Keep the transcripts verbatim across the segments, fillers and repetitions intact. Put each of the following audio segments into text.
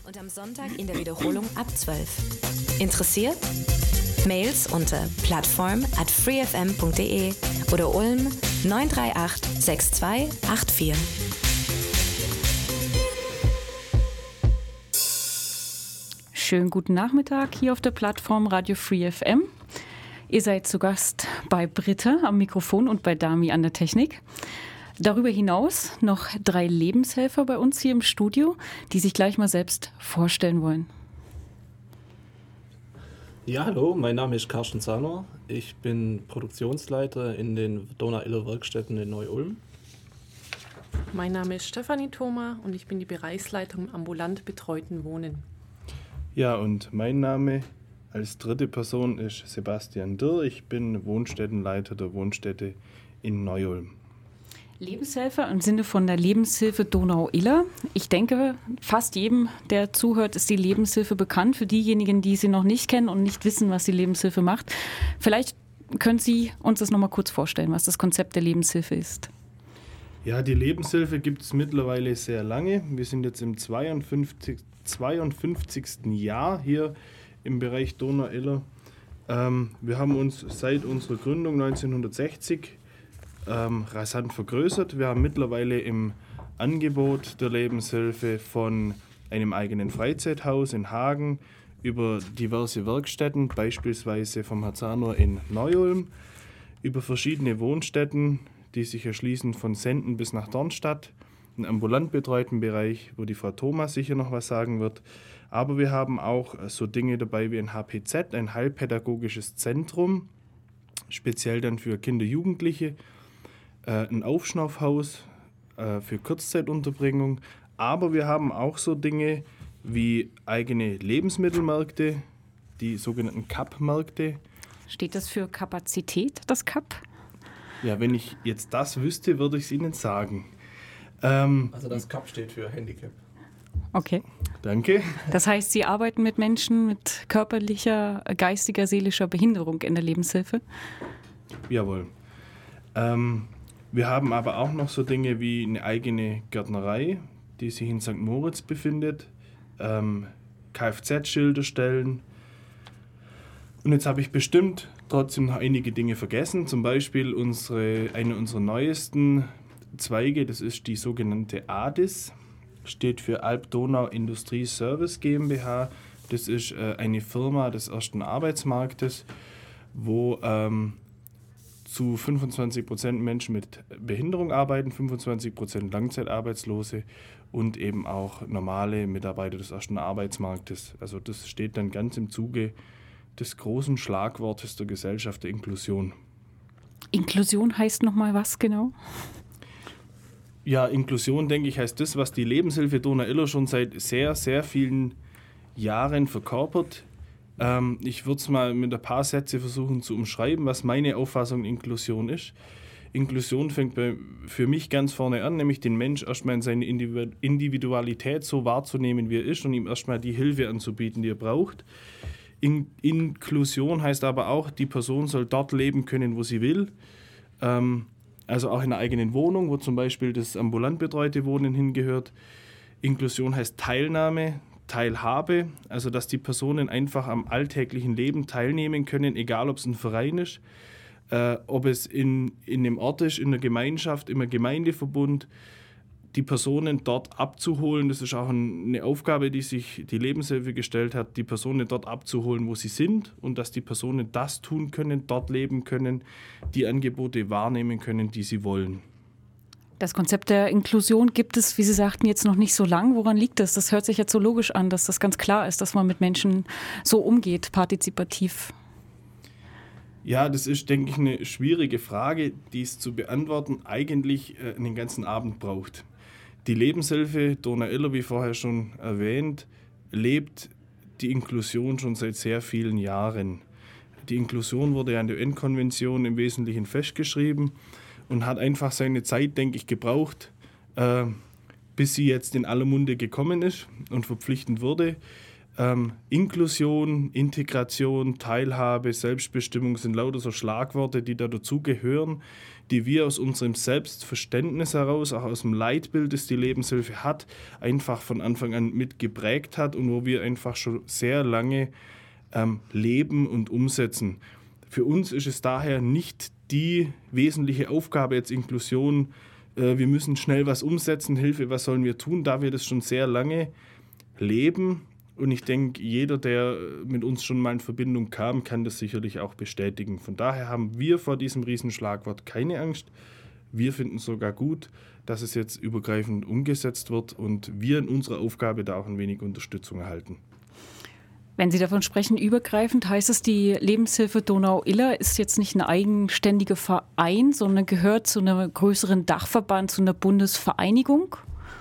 Und am Sonntag in der Wiederholung ab zwölf. Interessiert? Mails unter plattform at freefm.de oder Ulm neun drei acht sechs zwei acht vier. Schönen guten Nachmittag hier auf der Plattform Radio Free F M. Ihr seid zu Gast bei Britta am Mikrofon und bei Dami an der Technik. Darüber hinaus noch drei Lebenshelfer bei uns hier im Studio, die sich gleich mal selbst vorstellen wollen. Ja, hallo, mein Name ist Carsten Zahner. Ich bin Produktionsleiter in den Donau-Iller Werkstätten in Neu-Ulm. Mein Name ist Stefanie Thoma und ich bin die Bereichsleitung im ambulant betreuten Wohnen. Ja, und mein Name als dritte Person ist Sebastian Dirr. Ich bin Wohnstättenleiter der Wohnstätte in Neu-Ulm. Lebenshelfer im Sinne von der Lebenshilfe Donau-Iller. Ich denke, fast jedem, der zuhört, ist die Lebenshilfe bekannt. Für diejenigen, die sie noch nicht kennen und nicht wissen, was die Lebenshilfe macht. Vielleicht können Sie uns das nochmal kurz vorstellen, was das Konzept der Lebenshilfe ist. Ja, die Lebenshilfe gibt es mittlerweile sehr lange. Wir sind jetzt im zweiundfünfzigsten Jahr hier im Bereich Donau-Iller. Ähm, wir haben uns seit unserer Gründung neunzehnhundertsechzig ähm, rasant vergrößert. Wir haben mittlerweile im Angebot der Lebenshilfe von einem eigenen Freizeithaus in Hagen über diverse Werkstätten, beispielsweise vom Hazanor in Neu-Ulm, über verschiedene Wohnstätten, die sich erschließen von Senden bis nach Dornstadt, einen ambulant betreuten Bereich, wo die Frau Thoma sicher noch was sagen wird. Aber wir haben auch so Dinge dabei wie ein H P Z, ein heilpädagogisches Zentrum, speziell dann für Kinder, Jugendliche, äh, ein Aufschnaufhaus äh, für Kurzzeitunterbringung. Aber wir haben auch so Dinge wie eigene Lebensmittelmärkte, die sogenannten C A P-Märkte. Steht das für Kapazität, das C A P? Ja, wenn ich jetzt das wüsste, würde ich es Ihnen sagen. Ähm, also das C A P steht für Handicap. Okay. Danke. Das heißt, Sie arbeiten mit Menschen mit körperlicher, geistiger, seelischer Behinderung in der Lebenshilfe? Jawohl. Ähm, wir haben aber auch noch so Dinge wie eine eigene Gärtnerei, die sich in Sankt Moritz befindet, ähm, Kfz-Schilder stellen. Und jetzt habe ich bestimmt trotzdem noch einige Dinge vergessen. Zum Beispiel unsere, eine unserer neuesten Zweige, das ist die sogenannte A D I S, steht für Alb-Donau Industrie Service GmbH. Das ist äh, eine Firma des ersten Arbeitsmarktes, wo ähm, zu fünfundzwanzig Prozent Menschen mit Behinderung arbeiten, fünfundzwanzig Prozent Langzeitarbeitslose und eben auch normale Mitarbeiter des ersten Arbeitsmarktes. Also das steht dann ganz im Zuge des großen Schlagwortes der Gesellschaft der Inklusion. Inklusion heißt nochmal was genau? Ja, Inklusion, denke ich, heißt das, was die Lebenshilfe Donau-Iller schon seit sehr, sehr vielen Jahren verkörpert. Ähm, ich würde es mal mit ein paar Sätze versuchen zu umschreiben, was meine Auffassung Inklusion ist. Inklusion fängt bei, für mich ganz vorne an, nämlich den Mensch erstmal in seine Individualität so wahrzunehmen, wie er ist und ihm erstmal die Hilfe anzubieten, die er braucht. In- Inklusion heißt aber auch, die Person soll dort leben können, wo sie will. Ähm, Also auch in einer eigenen Wohnung, wo zum Beispiel das ambulant betreute Wohnen hingehört. Inklusion heißt Teilnahme, Teilhabe, also dass die Personen einfach am alltäglichen Leben teilnehmen können, egal ob es ein Verein ist, äh, ob es in, in einem Ort ist, in einer Gemeinschaft, im Gemeindeverbund, die Personen dort abzuholen. Das ist auch eine Aufgabe, die sich die Lebenshilfe gestellt hat, die Personen dort abzuholen, wo sie sind und dass die Personen das tun können, dort leben können, die Angebote wahrnehmen können, die sie wollen. Das Konzept der Inklusion gibt es, wie Sie sagten, jetzt noch nicht so lang. Woran liegt das? Das hört sich jetzt so logisch an, dass das ganz klar ist, dass man mit Menschen so umgeht, partizipativ. Ja, das ist, denke ich, eine schwierige Frage, die es zu beantworten eigentlich äh, einen ganzen Abend braucht. Die Lebenshilfe Donau-Iller, wie vorher schon erwähnt, lebt die Inklusion schon seit sehr vielen Jahren. Die Inklusion wurde ja in der U N-Konvention im Wesentlichen festgeschrieben und hat einfach seine Zeit, denke ich, gebraucht, äh, bis sie jetzt in aller Munde gekommen ist und verpflichtend wurde. Ähm, Inklusion, Integration, Teilhabe, Selbstbestimmung sind lauter so Schlagworte, die da dazugehören, die wir aus unserem Selbstverständnis heraus, auch aus dem Leitbild, das die Lebenshilfe hat, einfach von Anfang an mit geprägt hat und wo wir einfach schon sehr lange ähm, leben und umsetzen. Für uns ist es daher nicht die wesentliche Aufgabe jetzt Inklusion, äh, wir müssen schnell was umsetzen, Hilfe, was sollen wir tun, da wir das schon sehr lange leben. Und ich denke, jeder, der mit uns schon mal in Verbindung kam, kann das sicherlich auch bestätigen. Von daher haben wir vor diesem Riesenschlagwort keine Angst. Wir finden es sogar gut, dass es jetzt übergreifend umgesetzt wird und wir in unserer Aufgabe da auch ein wenig Unterstützung erhalten. Wenn Sie davon sprechen, übergreifend, heißt es, die Lebenshilfe Donau-Iller ist jetzt nicht ein eigenständiger Verein, sondern gehört zu einem größeren Dachverband, zu einer Bundesvereinigung?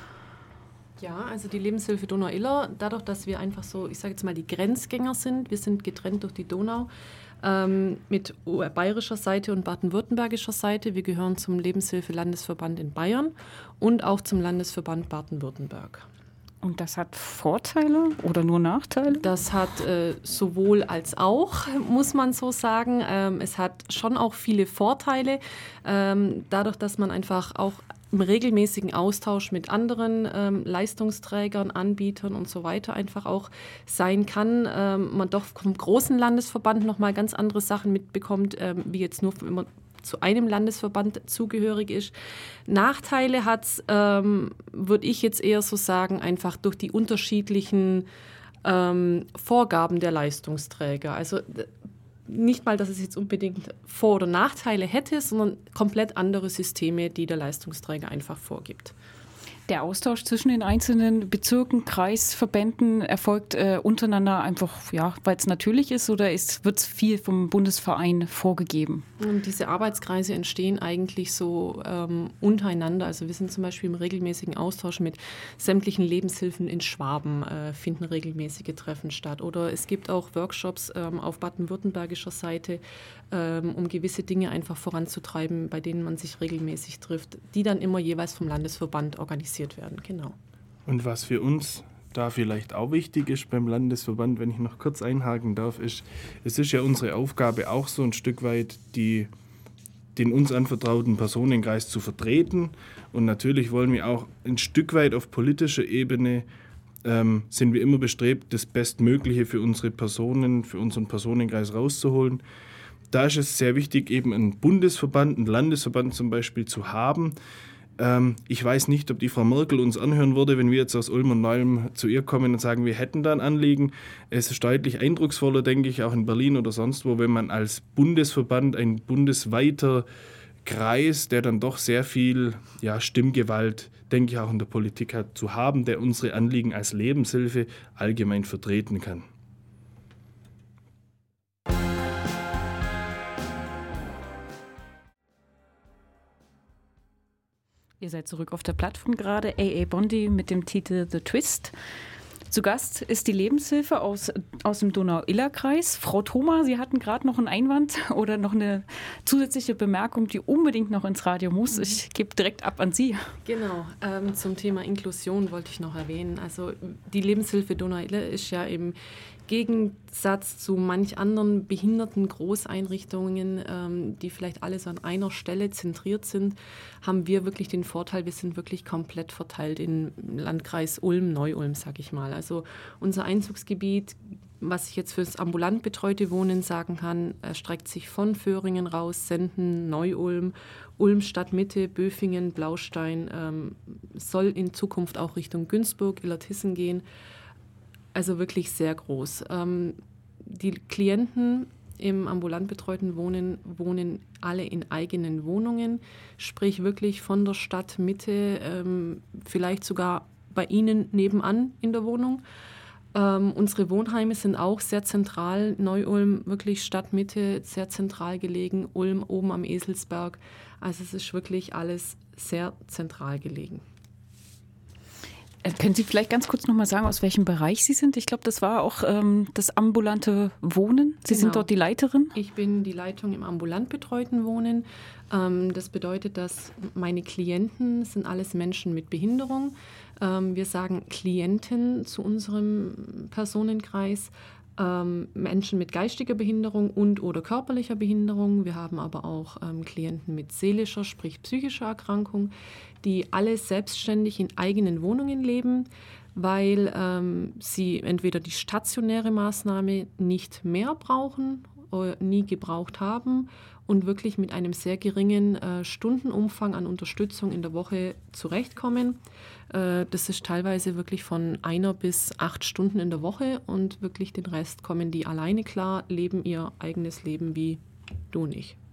Ja, also die Lebenshilfe Donau-Iller, dadurch, dass wir einfach so, ich sage jetzt mal, die Grenzgänger sind, wir sind getrennt durch die Donau, ähm, mit bayerischer Seite und baden-württembergischer Seite. Wir gehören zum Lebenshilfe-Landesverband in Bayern und auch zum Landesverband Baden-Württemberg. Und das hat Vorteile oder nur Nachteile? Das hat äh, sowohl als auch, muss man so sagen. Ähm, es hat schon auch viele Vorteile, ähm, dadurch, dass man einfach auch im regelmäßigen Austausch mit anderen ähm, Leistungsträgern, Anbietern und so weiter einfach auch sein kann. Ähm, man doch vom großen Landesverband nochmal ganz andere Sachen mitbekommt, ähm, wie jetzt nur, wenn man zu einem Landesverband zugehörig ist. Nachteile hat es, ähm, würde ich jetzt eher so sagen, einfach durch die unterschiedlichen ähm, Vorgaben der Leistungsträger. Also nicht mal, dass es jetzt unbedingt Vor- oder Nachteile hätte, sondern komplett andere Systeme, die der Leistungsträger einfach vorgibt. Der Austausch zwischen den einzelnen Bezirken, Kreisverbänden erfolgt äh, untereinander einfach, ja, weil es natürlich ist, oder wird es viel vom Bundesverein vorgegeben? Und diese Arbeitskreise entstehen eigentlich so ähm, untereinander. Also wir sind zum Beispiel im regelmäßigen Austausch mit sämtlichen Lebenshilfen in Schwaben, äh, finden regelmäßige Treffen statt. Oder es gibt auch Workshops ähm, auf baden-württembergischer Seite, ähm, um gewisse Dinge einfach voranzutreiben, bei denen man sich regelmäßig trifft, die dann immer jeweils vom Landesverband organisiert werden, genau. Und was für uns da vielleicht auch wichtig ist beim Landesverband, wenn ich noch kurz einhaken darf, ist, es ist ja unsere Aufgabe auch so ein Stück weit die, den uns anvertrauten Personenkreis zu vertreten. Und natürlich wollen wir auch ein Stück weit auf politischer Ebene ähm, sind wir immer bestrebt, das Bestmögliche für unsere Personen, für unseren Personenkreis rauszuholen. Da ist es sehr wichtig, eben einen Bundesverband, einen Landesverband zum Beispiel zu haben. Ich weiß nicht, ob die Frau Merkel uns anhören würde, wenn wir jetzt aus Ulm und Neulm zu ihr kommen und sagen, wir hätten da ein Anliegen. Es ist deutlich eindrucksvoller, denke ich, auch in Berlin oder sonst wo, wenn man als Bundesverband, ein bundesweiter Kreis, der dann doch sehr viel ja, Stimmgewalt, denke ich, auch in der Politik hat, zu haben, der unsere Anliegen als Lebenshilfe allgemein vertreten kann. Ihr seid zurück auf der Plattform gerade, A A Bondi mit dem Titel The Twist. Zu Gast ist die Lebenshilfe aus, aus dem Donau-Iller-Kreis. Frau Thoma, Sie hatten gerade noch einen Einwand oder noch eine zusätzliche Bemerkung, die unbedingt noch ins Radio muss. Ich gebe direkt ab an Sie. Genau, ähm, zum Thema Inklusion wollte ich noch erwähnen. Also die Lebenshilfe Donau-Iller ist ja im Gegensatz zu manch anderen behinderten Großeinrichtungen, ähm, die vielleicht alle so an einer Stelle zentriert sind, haben wir wirklich den Vorteil, wir sind wirklich komplett verteilt im Landkreis Ulm, Neu-Ulm, sag ich mal. Also unser Einzugsgebiet, was ich jetzt für das ambulant betreute Wohnen sagen kann, erstreckt sich von Föhringen raus, Senden, Neu-Ulm, Ulm Stadtmitte, Böfingen, Blaustein, ähm, soll in Zukunft auch Richtung Günzburg, Illertissen gehen. Also wirklich sehr groß. Ähm, die Klienten im ambulant betreuten Wohnen wohnen alle in eigenen Wohnungen, sprich wirklich von der Stadtmitte, ähm, vielleicht sogar bei Ihnen nebenan in der Wohnung. Ähm, unsere Wohnheime sind auch sehr zentral. Neu-Ulm, wirklich Stadtmitte, sehr zentral gelegen. Ulm oben am Eselsberg. Also es ist wirklich alles sehr zentral gelegen. Können Sie vielleicht ganz kurz noch mal sagen, aus welchem Bereich Sie sind? Ich glaube, das war auch ähm, das ambulante Wohnen. Sie genau. sind dort die Leiterin? Ich bin die Leitung im ambulant betreuten Wohnen. Ähm, das bedeutet, dass meine Klienten sind alles Menschen mit Behinderung. Ähm, wir sagen Klienten zu unserem Personenkreis. Ähm, Menschen mit geistiger Behinderung und oder körperlicher Behinderung. Wir haben aber auch ähm, Klienten mit seelischer, sprich psychischer Erkrankung, die alle selbstständig in eigenen Wohnungen leben, weil ähm, sie entweder die stationäre Maßnahme nicht mehr brauchen oder nie gebraucht haben und wirklich mit einem sehr geringen äh, Stundenumfang an Unterstützung in der Woche zurechtkommen. Äh, das ist teilweise wirklich von einer bis acht Stunden in der Woche und wirklich den Rest kommen die alleine klar, leben ihr eigenes Leben wie du und ich.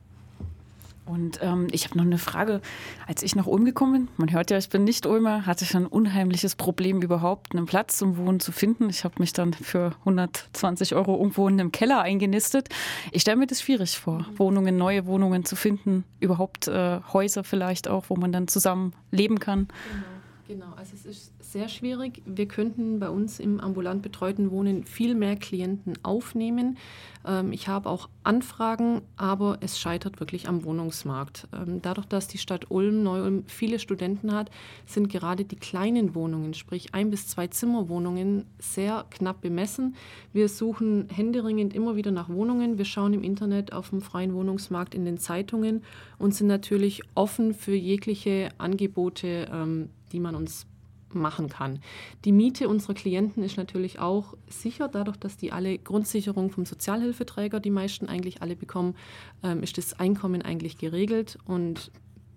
Und ähm, ich habe noch eine Frage. Als ich nach Ulm gekommen bin, man hört ja, ich bin nicht Ulmer, hatte ich ein unheimliches Problem, überhaupt einen Platz zum Wohnen zu finden. Ich habe mich dann für hundertzwanzig Euro irgendwo in einem Keller eingenistet. Ich stelle mir das schwierig vor, mhm. Wohnungen, neue Wohnungen zu finden, überhaupt äh, Häuser vielleicht auch, wo man dann zusammen leben kann. Genau. Genau, also es ist sehr schwierig. Wir könnten bei uns im ambulant betreuten Wohnen viel mehr Klienten aufnehmen. Ähm, ich habe auch Anfragen, aber es scheitert wirklich am Wohnungsmarkt. Ähm, dadurch, dass die Stadt Ulm, Neu-Ulm viele Studenten hat, sind gerade die kleinen Wohnungen, sprich ein- bis zwei Zimmerwohnungen, sehr knapp bemessen. Wir suchen händeringend immer wieder nach Wohnungen. Wir schauen im Internet auf dem freien Wohnungsmarkt in den Zeitungen und sind natürlich offen für jegliche Angebote, ähm, die man uns machen kann. Die Miete unserer Klienten ist natürlich auch sicher, dadurch, dass die alle Grundsicherung vom Sozialhilfeträger, die meisten eigentlich alle bekommen, ähm, ist das Einkommen eigentlich geregelt und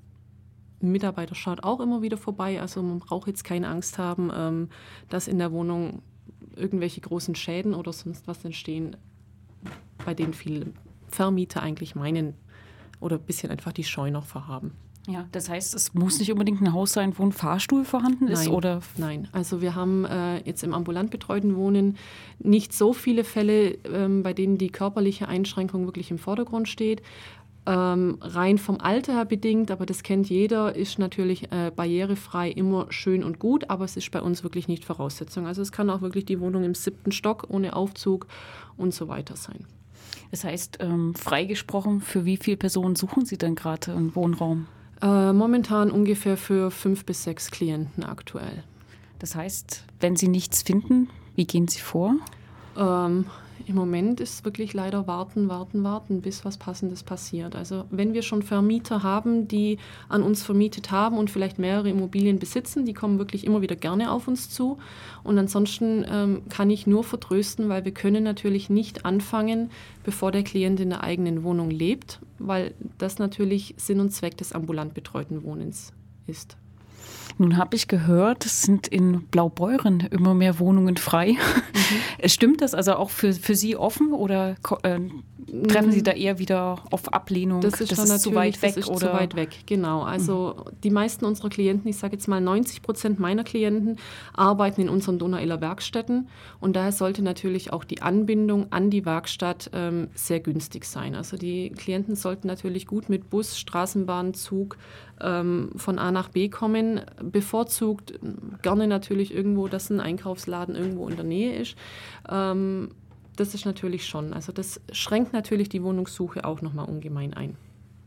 ein Mitarbeiter schaut auch immer wieder vorbei, also man braucht jetzt keine Angst haben, ähm, dass in der Wohnung irgendwelche großen Schäden oder sonst was entstehen, bei denen viele Vermieter eigentlich meinen oder ein bisschen einfach die Scheu noch vorhaben. Ja, das heißt, es muss nicht unbedingt ein Haus sein, wo ein Fahrstuhl vorhanden ist? Nein, oder? Nein. Also wir haben äh, jetzt im ambulant betreuten Wohnen nicht so viele Fälle, ähm, bei denen die körperliche Einschränkung wirklich im Vordergrund steht. Ähm, rein vom Alter her bedingt, aber das kennt jeder, ist natürlich äh, barrierefrei immer schön und gut, aber es ist bei uns wirklich nicht Voraussetzung. Also es kann auch wirklich die Wohnung im siebten Stock ohne Aufzug und so weiter sein. Das heißt, ähm, freigesprochen, für wie viele Personen suchen Sie denn gerade einen Wohnraum? Äh, momentan ungefähr für fünf bis sechs Klienten aktuell. Das heißt, wenn Sie nichts finden, wie gehen Sie vor? Ähm, Im Moment ist wirklich leider warten, warten, warten, bis was Passendes passiert. Also wenn wir schon Vermieter haben, die an uns vermietet haben und vielleicht mehrere Immobilien besitzen, die kommen wirklich immer wieder gerne auf uns zu. Und ansonsten ähm, kann ich nur vertrösten, weil wir können natürlich nicht anfangen, bevor der Klient in der eigenen Wohnung lebt, weil das natürlich Sinn und Zweck des ambulant betreuten Wohnens ist. Nun habe ich gehört, es sind in Blaubeuren immer mehr Wohnungen frei. Mhm. Stimmt das also auch für, für Sie offen oder äh, treffen Sie da eher wieder auf Ablehnung? Das ist, das ist zu weit weg. Das ist oder? zu weit weg, genau. Also mhm. die meisten unserer Klienten, ich sage jetzt mal neunzig Prozent meiner Klienten, arbeiten in unseren Donauiller Werkstätten und daher sollte natürlich auch die Anbindung an die Werkstatt ähm, sehr günstig sein. Also die Klienten sollten natürlich gut mit Bus, Straßenbahn, Zug ähm, von A nach B kommen. Bevorzugt gerne natürlich irgendwo, dass ein Einkaufsladen irgendwo in der Nähe ist. Ähm, das ist natürlich schon. Also das schränkt natürlich die Wohnungssuche auch nochmal ungemein ein.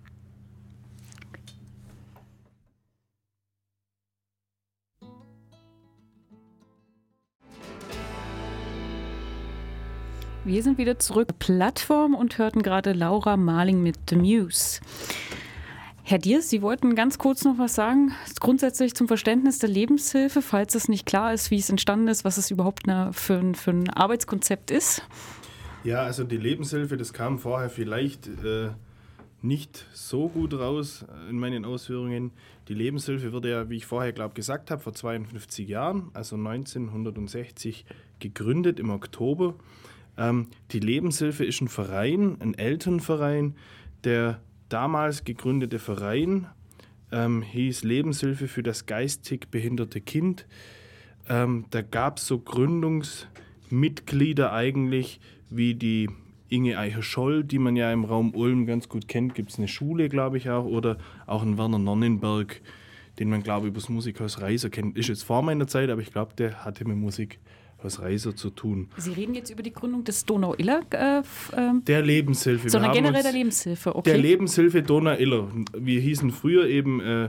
Wir sind wieder zurück auf der Plattform und hörten gerade Laura Marling mit The Muse. Herr Diers, Sie wollten ganz kurz noch was sagen, grundsätzlich zum Verständnis der Lebenshilfe, falls es nicht klar ist, wie es entstanden ist, was es überhaupt eine, für, ein, für ein Arbeitskonzept ist. Ja, also die Lebenshilfe, das kam vorher vielleicht äh, nicht so gut raus in meinen Ausführungen. Die Lebenshilfe wurde ja, wie ich vorher glaube gesagt habe, vor zweiundfünfzig Jahren, also neunzehnhundertsechzig, gegründet im Oktober. Ähm, die Lebenshilfe ist ein Verein, ein Elternverein, der damals gegründete Verein ähm, hieß Lebenshilfe für das geistig behinderte Kind. Ähm, da gab es so Gründungsmitglieder eigentlich wie die Inge Eicher-Scholl, die man ja im Raum Ulm ganz gut kennt. Gibt es eine Schule, glaube ich auch, oder auch einen Werner Nonnenberg, den man, glaube ich, über das Musikhaus Reiser kennt. Ist jetzt vor meiner Zeit, aber ich glaube, der hatte mit Musik aus Reiser zu tun. Sie reden jetzt über die Gründung des Donau-Iller? Äh, äh, der Lebenshilfe. Sondern generell der Lebenshilfe, okay. Der Lebenshilfe Donau-Iller. Wir hießen früher eben äh,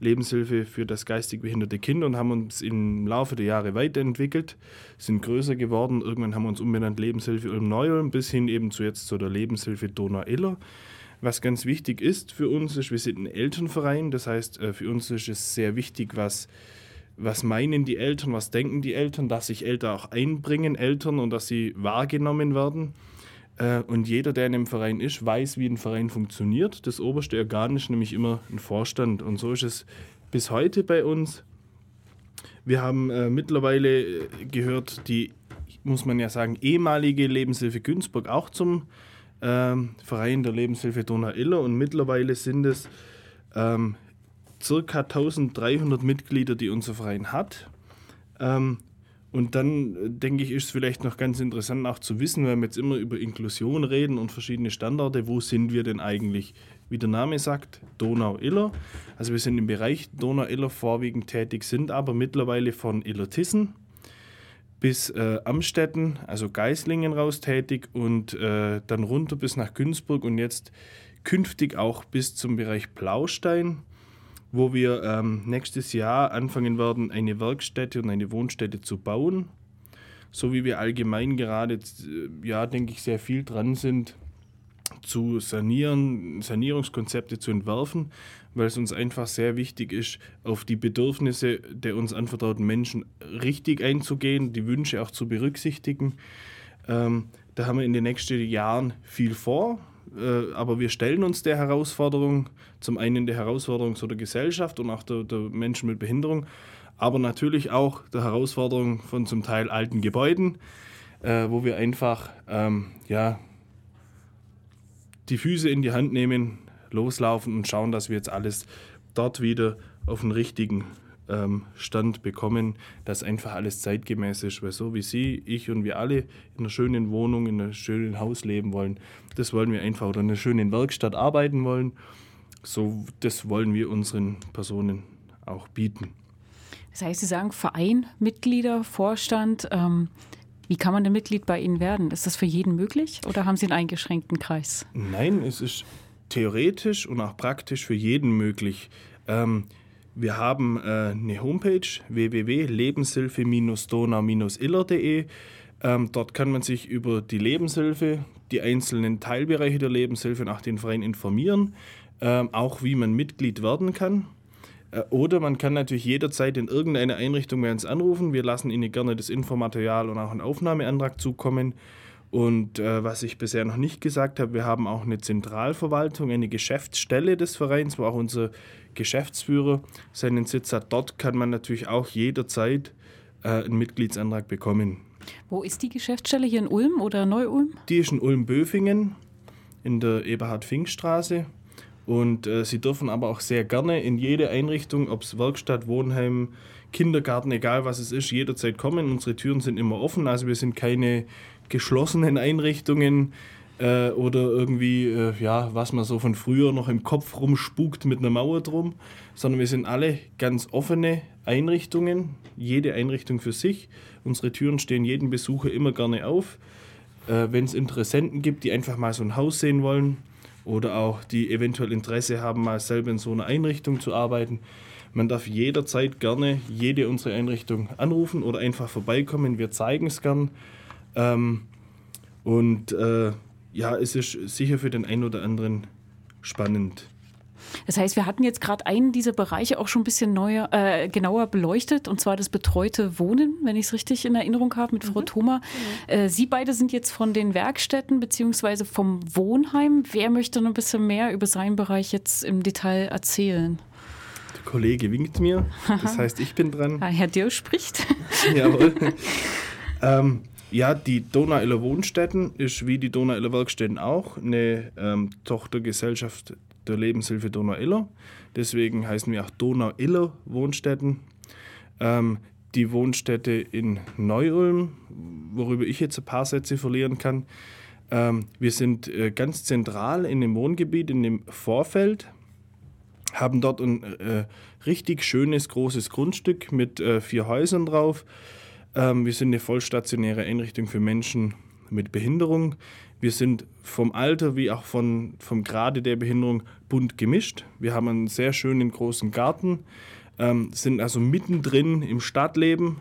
Lebenshilfe für das geistig behinderte Kind und haben uns im Laufe der Jahre weiterentwickelt, sind größer geworden. Irgendwann haben wir uns umbenannt Lebenshilfe Ulm-Neu-Ulm bis hin eben zu jetzt zu der Lebenshilfe Donau-Iller. Was ganz wichtig ist für uns, ist, wir sind ein Elternverein. Das heißt, für uns ist es sehr wichtig, was, was meinen die Eltern, was denken die Eltern, dass sich Eltern auch einbringen, Eltern, und dass sie wahrgenommen werden. Und jeder, der in einem Verein ist, weiß, wie ein Verein funktioniert. Das oberste Organ ist nämlich immer ein Vorstand. Und so ist es bis heute bei uns. Wir haben äh, mittlerweile gehört, die, muss man ja sagen, ehemalige Lebenshilfe Günzburg auch zum ähm, Verein der Lebenshilfe Donau-Iller. Und mittlerweile sind es ähm, ca. eintausenddreihundert Mitglieder, die unser Verein hat. Ähm, Und dann, denke ich, ist es vielleicht noch ganz interessant auch zu wissen, wenn wir jetzt immer über Inklusion reden und verschiedene Standorte, wo sind wir denn eigentlich? Wie der Name sagt, Donau-Iller. Also wir sind im Bereich Donau-Iller vorwiegend tätig, sind aber mittlerweile von Illertissen bis äh, Amstetten, also Geislingen raus tätig und äh, dann runter bis nach Günzburg und jetzt künftig auch bis zum Bereich Plaustein, wo wir ähm, nächstes Jahr anfangen werden, eine Werkstätte und eine Wohnstätte zu bauen. So wie wir allgemein gerade, äh, ja, denke ich, sehr viel dran sind, zu sanieren, Sanierungskonzepte zu entwerfen, weil es uns einfach sehr wichtig ist, auf die Bedürfnisse der uns anvertrauten Menschen richtig einzugehen, die Wünsche auch zu berücksichtigen. Ähm, da haben wir in den nächsten Jahren viel vor. Aber wir stellen uns der Herausforderung, zum einen der Herausforderung so der Gesellschaft und auch der, der Menschen mit Behinderung, aber natürlich auch der Herausforderung von zum Teil alten Gebäuden, äh, wo wir einfach ähm, ja, die Füße in die Hand nehmen, loslaufen und schauen, dass wir jetzt alles dort wieder auf den richtigen ähm, Stand bekommen, dass einfach alles zeitgemäß ist, weil so wie Sie, ich und wir alle in einer schönen Wohnung, in einem schönen Haus leben wollen, das wollen wir einfach, oder in einer schönen Werkstatt arbeiten wollen, so das wollen wir unseren Personen auch bieten. Das heißt, Sie sagen Verein, Mitglieder, Vorstand, ähm, wie kann man denn Mitglied bei Ihnen werden? Ist das für jeden möglich oder haben Sie einen eingeschränkten Kreis? Nein, es ist theoretisch und auch praktisch für jeden möglich. Ähm, Wir haben äh, eine Homepage w w w punkt lebenshilfe donau iller punkt d e. Ähm, dort kann man sich über die Lebenshilfe, die einzelnen Teilbereiche der Lebenshilfe nach den Vereinen informieren, ähm, auch wie man Mitglied werden kann. Äh, oder man kann natürlich jederzeit in irgendeine Einrichtung bei uns anrufen. Wir lassen Ihnen gerne das Infomaterial und auch einen Aufnahmeantrag zukommen. Und äh, was ich bisher noch nicht gesagt habe, wir haben auch eine Zentralverwaltung, eine Geschäftsstelle des Vereins, wo auch unser Geschäftsführer seinen Sitz hat. Dort kann man natürlich auch jederzeit äh, einen Mitgliedsantrag bekommen. Wo ist die Geschäftsstelle? Hier in Ulm oder Neu-Ulm? Die ist in Ulm-Böfingen in der Eberhard-Fink-Straße. Und äh, Sie dürfen aber auch sehr gerne in jede Einrichtung, ob es Werkstatt, Wohnheim, Kindergarten, egal was es ist, jederzeit kommen. Unsere Türen sind immer offen, also wir sind keine geschlossenen Einrichtungen äh, oder irgendwie, äh, ja, was man so von früher noch im Kopf rumspukt mit einer Mauer drum, sondern wir sind alle ganz offene Einrichtungen, jede Einrichtung für sich. Unsere Türen stehen jedem Besucher immer gerne auf. Äh, wenn es Interessenten gibt, die einfach mal so ein Haus sehen wollen oder auch die eventuell Interesse haben, mal selber in so einer Einrichtung zu arbeiten, man darf jederzeit gerne jede unserer Einrichtungen anrufen oder einfach vorbeikommen. Wir zeigen es gern. Ähm, und äh, ja, es ist sicher für den einen oder anderen spannend. Das heißt, wir hatten jetzt gerade einen dieser Bereiche auch schon ein bisschen neuer, äh, genauer beleuchtet, und zwar das betreute Wohnen, wenn ich es richtig in Erinnerung habe, mit mhm. Frau Thoma. Mhm. Äh, Sie beide sind jetzt von den Werkstätten bzw. vom Wohnheim. Wer möchte noch ein bisschen mehr über seinen Bereich jetzt im Detail erzählen? Der Kollege winkt mir, das heißt, ich bin dran. Ah, Herr Dirr spricht. Jawohl. ähm, Ja, die Donau-Iller Wohnstätten ist wie die Donau-Iller Werkstätten auch eine ähm, Tochtergesellschaft der Lebenshilfe Donau-Iller. Deswegen heißen wir auch Donau-Iller Wohnstätten. Ähm, die Wohnstätte in Neu-Ulm, worüber ich jetzt ein paar Sätze verlieren kann. Ähm, wir sind äh, ganz zentral in dem Wohngebiet, in dem Vorfeld, haben dort ein äh, richtig schönes, großes Grundstück mit äh, vier Häusern drauf. Wir sind eine vollstationäre Einrichtung für Menschen mit Behinderung. Wir sind vom Alter wie auch von, vom Grade der Behinderung bunt gemischt. Wir haben einen sehr schönen großen Garten, ähm, sind also mittendrin im Stadtleben.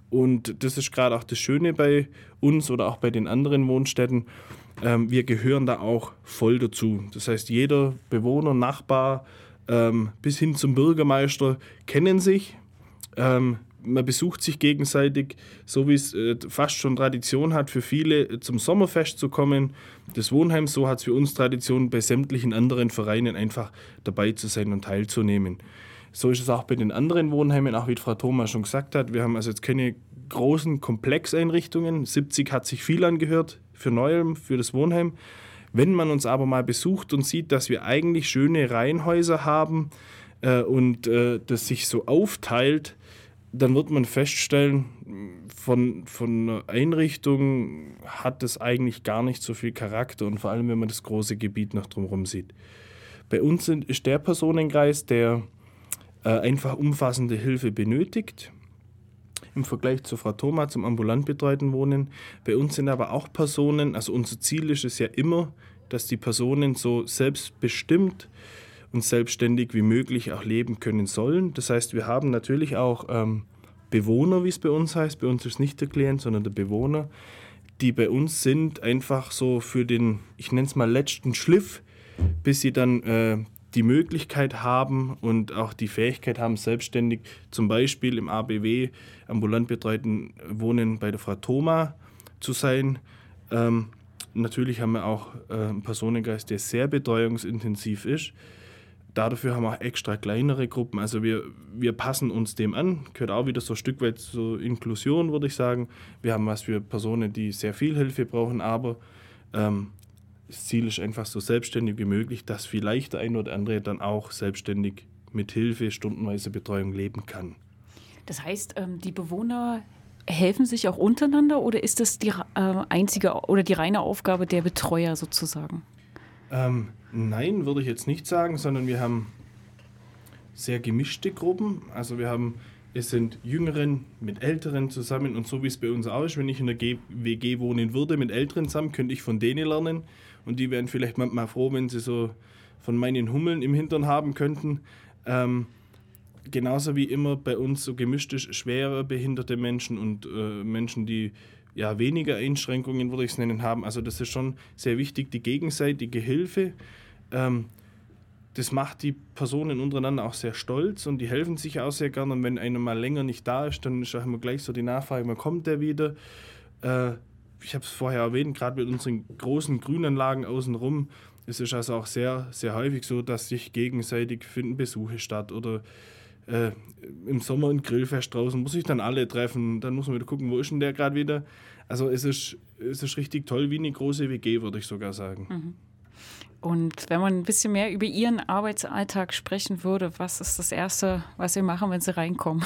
Und das ist gerade auch das Schöne bei uns oder auch bei den anderen Wohnstätten. Ähm, wir gehören da auch voll dazu. Das heißt, jeder Bewohner, Nachbar ähm, bis hin zum Bürgermeister kennen sich. Ähm, man besucht sich gegenseitig, so wie es äh, fast schon Tradition hat für viele, äh, zum Sommerfest zu kommen. Das Wohnheim, so hat es für uns Tradition, bei sämtlichen anderen Vereinen einfach dabei zu sein und teilzunehmen. So ist es auch bei den anderen Wohnheimen, auch wie Frau Thoma schon gesagt hat. Wir haben also jetzt keine großen Komplexeinrichtungen. siebzig hat sich viel angehört für Neuem, für das Wohnheim. Wenn man uns aber mal besucht und sieht, dass wir eigentlich schöne Reihenhäuser haben äh, und äh, das sich so aufteilt, dann wird man feststellen, von, von einer Einrichtung hat das eigentlich gar nicht so viel Charakter und vor allem, wenn man das große Gebiet noch drumherum sieht. Bei uns sind, ist der Personenkreis, der äh, einfach umfassende Hilfe benötigt, im Vergleich zu Frau Thoma, zum ambulant betreuten Wohnen. Bei uns sind aber auch Personen, also unser Ziel ist es ja immer, dass die Personen so selbstbestimmt und selbstständig wie möglich auch leben können sollen. Das heißt, wir haben natürlich auch ähm, Bewohner, wie es bei uns heißt. Bei uns ist es nicht der Klient, sondern der Bewohner, die bei uns sind, einfach so für den, ich nenne es mal, letzten Schliff, bis sie dann äh, die Möglichkeit haben und auch die Fähigkeit haben, selbstständig zum Beispiel im A B W, ambulant betreuten Wohnen, bei der Frau Thoma zu sein. Ähm, natürlich haben wir auch äh, einen Personenkreis, der sehr betreuungsintensiv ist. Dafür haben wir auch extra kleinere Gruppen. Also wir, wir passen uns dem an. Gehört auch wieder so ein Stück weit zur Inklusion, würde ich sagen. Wir haben was für Personen, die sehr viel Hilfe brauchen, aber ähm, das Ziel ist einfach so selbstständig wie möglich, dass vielleicht der eine oder andere dann auch selbstständig mit Hilfe, stundenweise Betreuung leben kann. Das heißt, die Bewohner helfen sich auch untereinander oder ist das die einzige oder die reine Aufgabe der Betreuer sozusagen? Ähm, nein, würde ich jetzt nicht sagen, sondern wir haben sehr gemischte Gruppen. Also wir haben, es sind Jüngeren mit Älteren zusammen und so wie es bei uns auch ist, wenn ich in der W G wohnen würde mit Älteren zusammen, könnte ich von denen lernen und die wären vielleicht manchmal froh, wenn sie so von meinen Hummeln im Hintern haben könnten. Ähm, genauso wie immer bei uns so gemischt ist, schwerer behinderte Menschen und äh, Menschen, die ja, weniger Einschränkungen, würde ich es nennen, haben. Also das ist schon sehr wichtig, die gegenseitige Hilfe. Ähm, das macht die Personen untereinander auch sehr stolz und die helfen sich auch sehr gerne. Und wenn einer mal länger nicht da ist, dann ist auch immer gleich so die Nachfrage, wann kommt der wieder? Äh, ich habe es vorher erwähnt, gerade mit unseren großen Grünanlagen außenrum, es ist also auch sehr, sehr häufig so, dass sich gegenseitig finden Besuche statt oder Äh, im Sommer ein Grillfest draußen, muss ich dann alle treffen, dann muss man wieder gucken, wo ist denn der gerade wieder. Also es ist, es ist richtig toll, wie eine große W G, würde ich sogar sagen. Mhm. Und wenn man ein bisschen mehr über Ihren Arbeitsalltag sprechen würde, was ist das Erste, was Sie machen, wenn Sie reinkommen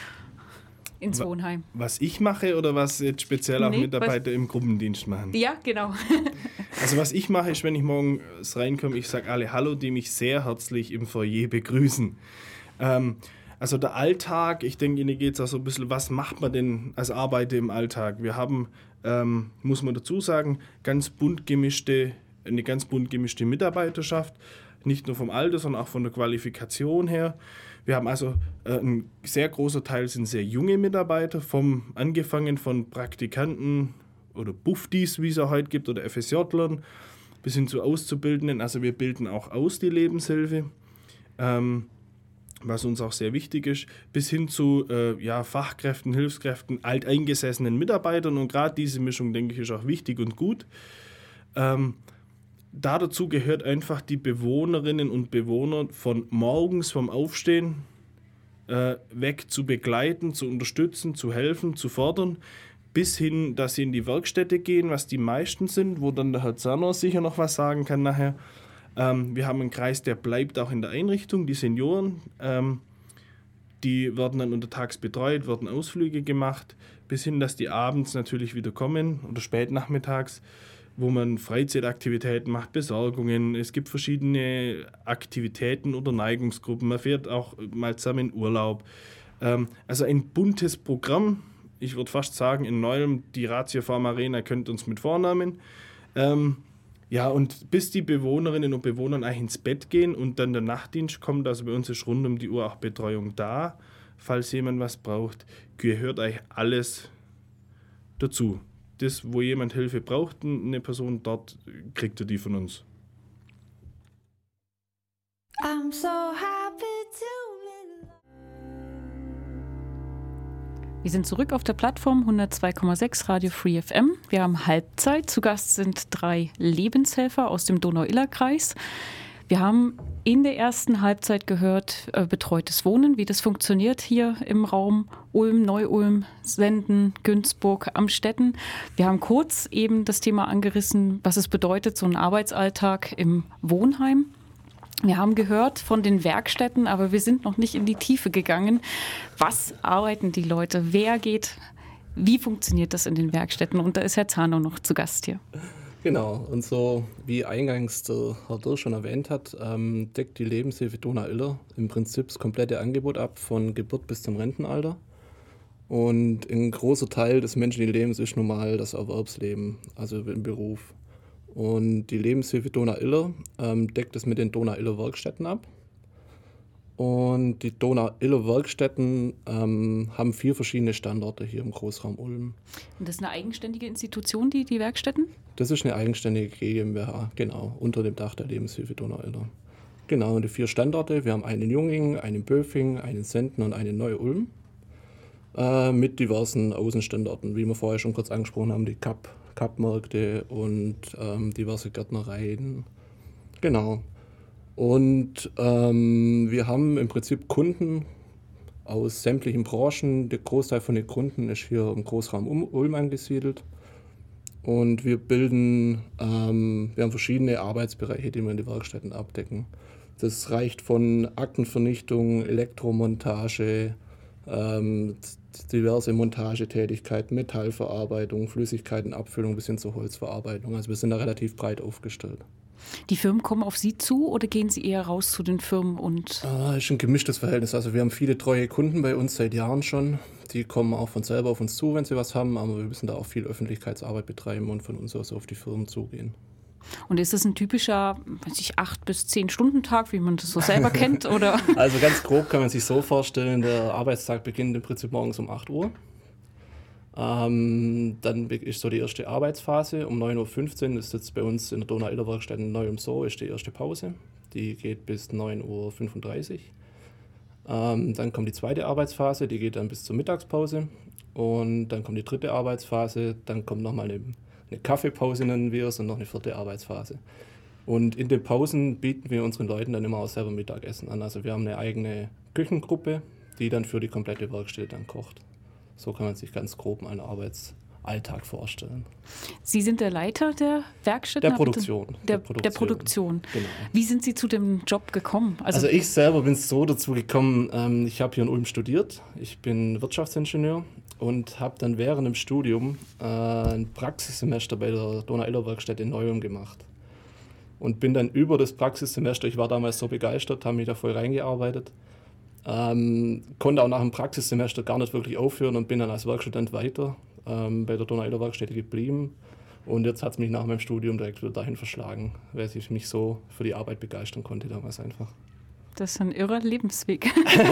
ins Wohnheim? Was ich mache oder was jetzt speziell auch nee, Mitarbeiter im Gruppendienst machen? Ja, genau. Also was ich mache, ist, wenn ich morgens reinkomme, ich sage alle Hallo, die mich sehr herzlich im Foyer begrüßen. Ähm, also der Alltag, ich denke, Ihnen geht es auch so ein bisschen, was macht man denn als Arbeiter im Alltag? Wir haben, ähm, muss man dazu sagen, ganz bunt gemischte, eine ganz bunt gemischte Mitarbeiterschaft, nicht nur vom Alter, sondern auch von der Qualifikation her. Wir haben also äh, ein sehr großer Teil sind sehr junge Mitarbeiter, vom angefangen von Praktikanten oder Buffdies, wie es auch heute gibt, oder F S J-Lern, bis hin zu Auszubildenden. Also wir bilden auch aus die Lebenshilfe. Ähm, was uns auch sehr wichtig ist, bis hin zu äh, ja, Fachkräften, Hilfskräften, alteingesessenen Mitarbeitern. Und gerade diese Mischung, denke ich, ist auch wichtig und gut. Ähm, da dazu gehört einfach die Bewohnerinnen und Bewohner von morgens vom Aufstehen äh, weg zu begleiten, zu unterstützen, zu helfen, zu fördern, bis hin, dass sie in die Werkstätte gehen, was die meisten sind, wo dann der Herr Zerner sicher noch was sagen kann nachher. Ähm, wir haben einen Kreis, der bleibt auch in der Einrichtung, die Senioren, ähm, die werden dann untertags betreut, werden Ausflüge gemacht, bis hin, dass die abends natürlich wieder kommen oder spätnachmittags, wo man Freizeitaktivitäten macht, Besorgungen, es gibt verschiedene Aktivitäten oder Neigungsgruppen, man fährt auch mal zusammen in Urlaub. Ähm, also ein buntes Programm, ich würde fast sagen, in Neuem, die Ratio Pharma Arena kennt uns mit Vornamen. Ähm, ja, und bis die Bewohnerinnen und Bewohner eigentlich ins Bett gehen und dann der Nachtdienst kommt, also bei uns ist rund um die Uhr auch Betreuung da, falls jemand was braucht, gehört eigentlich alles dazu. Das, wo jemand Hilfe braucht, eine Person dort, kriegt er die von uns. I'm so happy to be. Wir sind zurück auf der Plattform hundertzwei Komma sechs Radio Free F M. Wir haben Halbzeit. Zu Gast sind drei Lebenshelfer aus dem Donau-Iller-Kreis. Wir haben in der ersten Halbzeit gehört, äh, betreutes Wohnen, wie das funktioniert hier im Raum Ulm, Neu-Ulm, Senden, Günzburg, Amstetten. Wir haben kurz eben das Thema angerissen, was es bedeutet, so ein Arbeitsalltag im Wohnheim. Wir haben gehört von den Werkstätten, aber wir sind noch nicht in die Tiefe gegangen. Was arbeiten die Leute? Wer geht? Wie funktioniert das in den Werkstätten? Und da ist Herr Zahner noch zu Gast hier. Genau, und so wie eingangs der Herr Dirr schon erwähnt hat, ähm, deckt die Lebenshilfe Donau-Iller im Prinzip das komplette Angebot ab, von Geburt bis zum Rentenalter. Und ein großer Teil des menschlichen Lebens ist nun mal das Erwerbsleben, also im Beruf. Und die Lebenshilfe Donau-Iller ähm, deckt es mit den Donau-Iller Werkstätten ab. Und die Donau-Iller Werkstätten ähm, haben vier verschiedene Standorte hier im Großraum Ulm. Und das ist eine eigenständige Institution, die, die Werkstätten? Das ist eine eigenständige GmbH, genau, unter dem Dach der Lebenshilfe Donau-Iller. Genau, und die vier Standorte, wir haben einen in Jungingen, einen in Böfing, einen in Senden und einen in Neu-Ulm. Äh, mit diversen Außenstandorten, wie wir vorher schon kurz angesprochen haben, die Cup, Cup-Märkte und ähm, diverse Gärtnereien. Genau. Und ähm, wir haben im Prinzip Kunden aus sämtlichen Branchen. Der Großteil von den Kunden ist hier im Großraum Ulm angesiedelt. Und wir bilden, ähm, wir haben verschiedene Arbeitsbereiche, die wir in den Werkstätten abdecken. Das reicht von Aktenvernichtung, Elektromontage, ähm, diverse Montagetätigkeiten, Metallverarbeitung, Flüssigkeitenabfüllung bis hin zur Holzverarbeitung. Also wir sind da relativ breit aufgestellt. Die Firmen kommen auf Sie zu oder gehen Sie eher raus zu den Firmen? Und Ah, ist ein gemischtes Verhältnis. Also wir haben viele treue Kunden bei uns seit Jahren schon. Die kommen auch von selber auf uns zu, wenn sie was haben, aber wir müssen da auch viel Öffentlichkeitsarbeit betreiben und von uns aus auf die Firmen zugehen. Und ist das ein typischer, weiß ich, acht bis zehn Stunden Tag, wie man das so selber kennt, oder? Also ganz grob kann man sich so vorstellen, der Arbeitstag beginnt im Prinzip morgens um acht Uhr. Ähm, dann ist so die erste Arbeitsphase. Um neun Uhr fünfzehn ist jetzt bei uns in der Donau-Iller Werkstatt in Neu-Ulm so, ist die erste Pause. Die geht bis neun Uhr fünfunddreißig. Ähm, dann kommt die zweite Arbeitsphase, die geht dann bis zur Mittagspause. Und dann kommt die dritte Arbeitsphase, dann kommt nochmal eine, eine Kaffeepause, nennen wir es, und noch eine vierte Arbeitsphase. Und in den Pausen bieten wir unseren Leuten dann immer auch selber Mittagessen an. Also wir haben eine eigene Küchengruppe, die dann für die komplette Werkstätte dann kocht. So kann man sich ganz grob einen Arbeitsalltag vorstellen. Sie sind der Leiter der Werkstätten? Der Produktion. Der, der Produktion. Der Produktion. Genau. Wie sind Sie zu dem Job gekommen? Also, also ich selber bin so dazu gekommen, ähm, ich habe hier in Ulm studiert. Ich bin Wirtschaftsingenieur und habe dann während dem Studium äh, ein Praxissemester bei der Donau-Iller Werkstatt in Neu-Ulm gemacht. Und bin dann über das Praxissemester, ich war damals so begeistert, habe mich da voll reingearbeitet. Ähm, konnte auch nach dem Praxissemester gar nicht wirklich aufhören und bin dann als Werkstudent weiter ähm, bei der Donau-Iller Werkstätte geblieben. Und jetzt hat es mich nach meinem Studium direkt wieder dahin verschlagen, weil ich mich so für die Arbeit begeistern konnte damals einfach. Das ist ein irrer Lebensweg.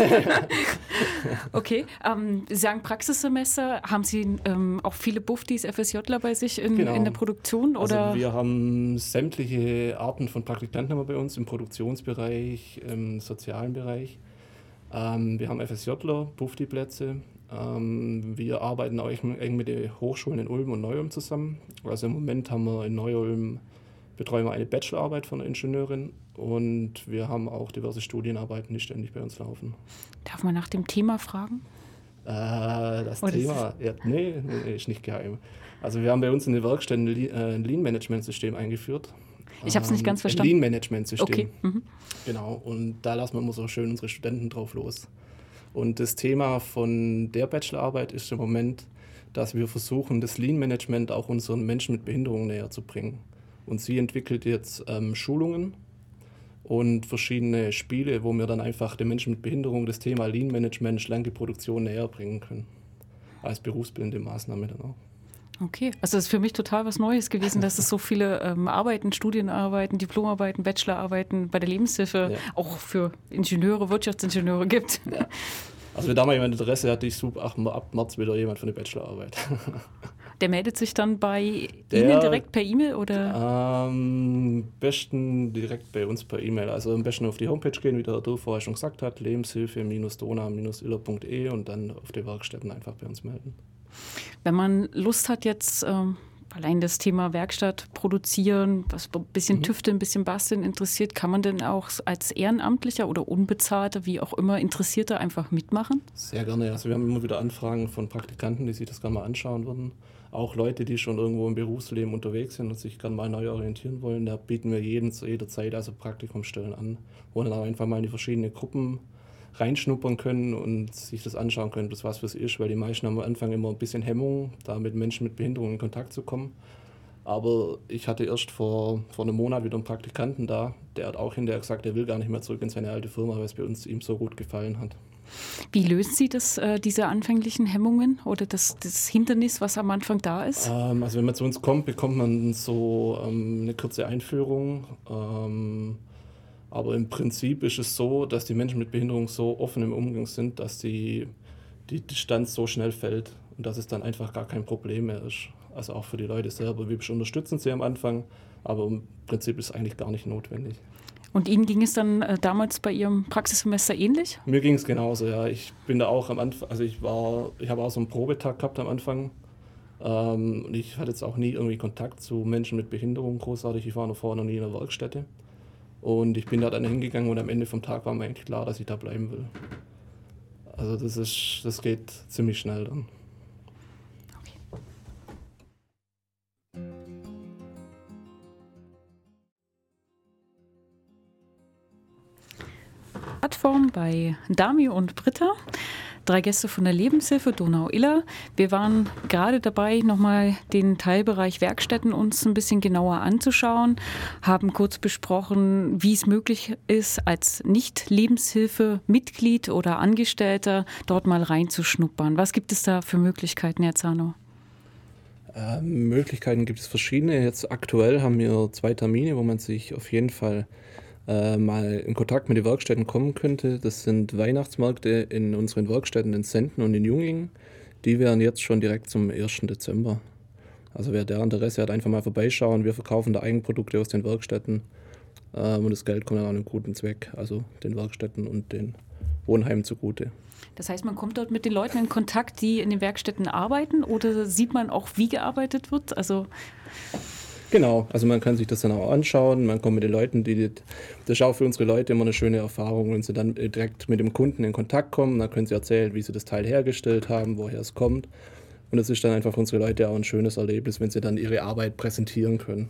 Okay, ähm, Sie sagen Praxissemester. Haben Sie ähm, auch viele Buftis, FSJler bei sich in, Genau. in der Produktion? Oder? Also wir haben sämtliche Arten von Praktikanten haben wir bei uns im Produktionsbereich, im sozialen Bereich. Ähm, wir haben FSJler, Bufti-Plätze. Ähm, wir arbeiten auch eng mit den Hochschulen in Ulm und Neu-Ulm zusammen. Also im Moment haben wir in Neu-Ulm betreuen wir eine Bachelorarbeit von einer Ingenieurin und wir haben auch diverse Studienarbeiten, die ständig bei uns laufen. Darf man nach dem Thema fragen? Äh, das Oder Thema, ja, nee, nee, ist nicht geheim. Also wir haben bei uns in den Werkstätten ein Lean-Management-System eingeführt. Ich habe es nicht ganz verstanden. Ein Lean-Management-System. Okay. Mhm. Genau, und da lassen wir immer so schön unsere Studenten drauf los. Und das Thema von der Bachelorarbeit ist im Moment, dass wir versuchen, das Lean-Management auch unseren Menschen mit Behinderungen näher zu bringen. Und sie entwickelt jetzt ähm, Schulungen und verschiedene Spiele, wo wir dann einfach den Menschen mit Behinderung das Thema Lean-Management, schlanke Produktion näher bringen können. Als berufsbildende Maßnahme dann auch. Okay, also das ist für mich total was Neues gewesen, dass es so viele ähm, Arbeiten, Studienarbeiten, Diplomarbeiten, Bachelorarbeiten bei der Lebenshilfe ja. auch für Ingenieure, Wirtschaftsingenieure gibt. Ja. Also wenn da mal jemand Interesse hat, ich suche ab März wieder jemand für eine Bachelorarbeit. Der meldet sich dann bei Der, Ihnen direkt per E-Mail oder? Am besten direkt bei uns per E-Mail. Also am besten auf die Homepage gehen, wie der Herr Dirr vorher schon gesagt hat, lebenshilfe Donau Iller punkt de und dann auf die Werkstätten einfach bei uns melden. Wenn man Lust hat jetzt, ähm, allein das Thema Werkstatt produzieren, was ein bisschen mhm. tüfteln, ein bisschen basteln interessiert, kann man denn auch als Ehrenamtlicher oder Unbezahlter, wie auch immer, Interessierter einfach mitmachen? Sehr gerne. Also wir haben immer wieder Anfragen von Praktikanten, die sich das gerne mal anschauen würden. Auch Leute, die schon irgendwo im Berufsleben unterwegs sind und sich gerne mal neu orientieren wollen, da bieten wir jeden zu jeder Zeit also Praktikumsstellen an, wo dann auch einfach mal in die verschiedenen Gruppen reinschnuppern können und sich das anschauen können, bis was für sie ist, weil die meisten haben am Anfang immer ein bisschen Hemmung, da mit Menschen mit Behinderung in Kontakt zu kommen. Aber ich hatte erst vor, vor einem Monat wieder einen Praktikanten da, der hat auch hinterher gesagt, er will gar nicht mehr zurück in seine alte Firma, weil es bei uns ihm so gut gefallen hat. Wie lösen Sie das, äh, diese anfänglichen Hemmungen oder das, das Hindernis, was am Anfang da ist? Ähm, also wenn man zu uns kommt, bekommt man so ähm, eine kurze Einführung. Ähm, aber im Prinzip ist es so, dass die Menschen mit Behinderung so offen im Umgang sind, dass die, die Distanz so schnell fällt und dass es dann einfach gar kein Problem mehr ist. Also auch für die Leute selber. Wir unterstützen sie am Anfang, aber im Prinzip ist es eigentlich gar nicht notwendig. Und Ihnen ging es dann äh, damals bei Ihrem Praxissemester ähnlich? Mir ging es genauso, ja. Ich bin da auch am Anfang, also ich war, ich habe auch so einen Probetag gehabt am Anfang. Ähm, und ich hatte jetzt auch nie irgendwie Kontakt zu Menschen mit Behinderung großartig. Ich war noch vorher noch nie in einer Werkstätte. Und ich bin da dann hingegangen und am Ende vom Tag war mir eigentlich klar, dass ich da bleiben will. Also das ist, das geht ziemlich schnell dann. Plattform bei Dami und Britta, drei Gäste von der Lebenshilfe Donau-Iller. Wir waren gerade dabei, nochmal den Teilbereich Werkstätten uns ein bisschen genauer anzuschauen, haben kurz besprochen, wie es möglich ist, als Nicht-Lebenshilfe-Mitglied oder Angestellter dort mal reinzuschnuppern. Was gibt es da für Möglichkeiten, Herr Zahnow? Äh, Möglichkeiten gibt es verschiedene. Jetzt aktuell haben wir zwei Termine, wo man sich auf jeden Fall Äh, mal in Kontakt mit den Werkstätten kommen könnte. Das sind Weihnachtsmärkte in unseren Werkstätten in Senden und in Jungingen. Die wären jetzt schon direkt zum ersten Dezember. Also wer der Interesse hat, einfach mal vorbeischauen. Wir verkaufen da Eigenprodukte aus den Werkstätten äh, und das Geld kommt dann an einen guten Zweck, also den Werkstätten und den Wohnheimen zugute. Das heißt, man kommt dort mit den Leuten in Kontakt, die in den Werkstätten arbeiten, oder sieht man auch, wie gearbeitet wird? Also Genau, also man kann sich das dann auch anschauen, man kommt mit den Leuten, die, das ist auch für unsere Leute immer eine schöne Erfahrung, wenn sie dann direkt mit dem Kunden in Kontakt kommen, dann können sie erzählen, wie sie das Teil hergestellt haben, woher es kommt, und es ist dann einfach für unsere Leute auch ein schönes Erlebnis, wenn sie dann ihre Arbeit präsentieren können.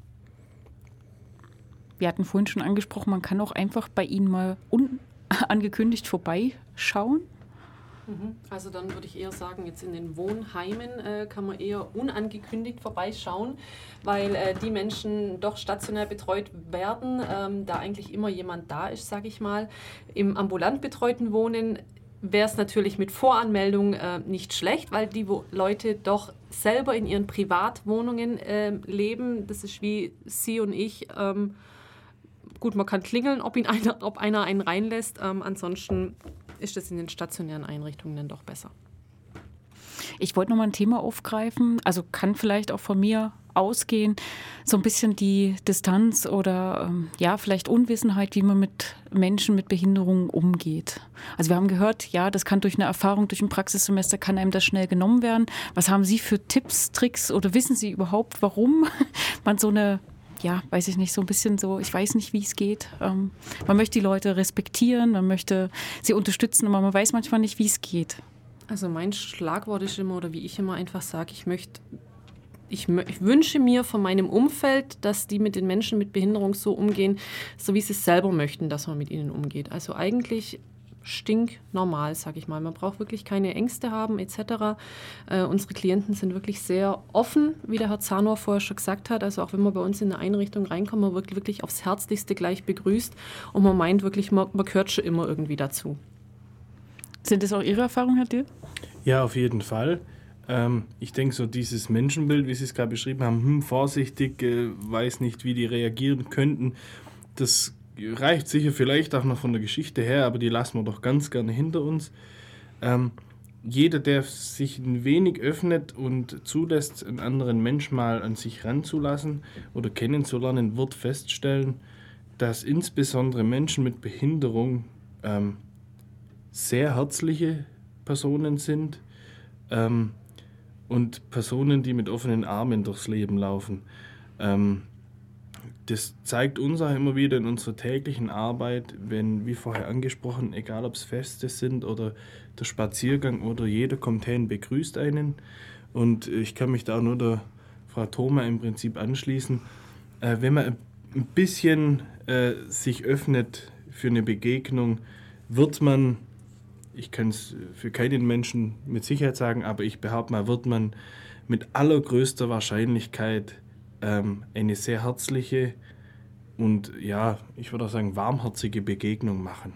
Wir hatten vorhin schon angesprochen, man kann auch einfach bei Ihnen mal unangekündigt vorbeischauen. Also dann würde ich eher sagen, jetzt in den Wohnheimen äh, kann man eher unangekündigt vorbeischauen, weil äh, die Menschen doch stationär betreut werden, ähm, da eigentlich immer jemand da ist, sage ich mal. Im ambulant betreuten Wohnen wäre es natürlich mit Voranmeldung äh, nicht schlecht, weil die Wo- Leute doch selber in ihren Privatwohnungen äh, leben. Das ist wie Sie und ich. Ähm, gut, man kann klingeln, ob, ihn einer, ob einer einen reinlässt. Ähm, ansonsten ist das in den stationären Einrichtungen dann doch besser. Ich wollte noch mal ein Thema aufgreifen, also kann vielleicht auch von mir ausgehen, so ein bisschen die Distanz oder ähm, ja, vielleicht Unwissenheit, wie man mit Menschen mit Behinderungen umgeht. Also wir haben gehört, ja, das kann durch eine Erfahrung, durch ein Praxissemester kann einem das schnell genommen werden. Was haben Sie für Tipps, Tricks oder wissen Sie überhaupt, warum man so eine, ja, weiß ich nicht, so ein bisschen so, ich weiß nicht, wie es geht. Ähm, man möchte die Leute respektieren, man möchte sie unterstützen, aber man weiß manchmal nicht, wie es geht. Also mein Schlagwort ist immer, oder wie ich immer einfach sage, ich möchte, ich, mö- ich wünsche mir von meinem Umfeld, dass die mit den Menschen mit Behinderung so umgehen, so wie sie es selber möchten, dass man mit ihnen umgeht. Also eigentlich stinknormal, sage ich mal. Man braucht wirklich keine Ängste haben et cetera. Äh, unsere Klienten sind wirklich sehr offen, wie der Herr Zahnow vorher schon gesagt hat. Also auch wenn man bei uns in eine Einrichtung reinkommt, man wird wirklich aufs Herzlichste gleich begrüßt und man meint wirklich, man, man gehört schon immer irgendwie dazu. Sind das auch Ihre Erfahrungen, Herr Dirr? Ja, auf jeden Fall. Ähm, ich denke, so dieses Menschenbild, wie Sie es gerade beschrieben haben, hm, vorsichtig, äh, weiß nicht, wie die reagieren könnten, das reicht sicher vielleicht auch noch von der Geschichte her, aber die lassen wir doch ganz gerne hinter uns. Ähm, jeder, der sich ein wenig öffnet und zulässt, einen anderen Menschen mal an sich ranzulassen oder kennenzulernen, wird feststellen, dass insbesondere Menschen mit Behinderung ähm, sehr herzliche Personen sind ähm, und Personen, die mit offenen Armen durchs Leben laufen. Ähm, das zeigt uns auch immer wieder in unserer täglichen Arbeit, wenn, wie vorher angesprochen, egal ob es Feste sind oder der Spaziergang oder jeder kommt her und begrüßt einen. Und ich kann mich da auch nur der Frau Thoma im Prinzip anschließen. Äh, wenn man ein bisschen äh, sich öffnet für eine Begegnung, wird man, ich kann es für keinen Menschen mit Sicherheit sagen, aber ich behaupte mal, wird man mit allergrößter Wahrscheinlichkeit ähm, eine sehr herzliche und ja, ich würde auch sagen, warmherzige Begegnung machen.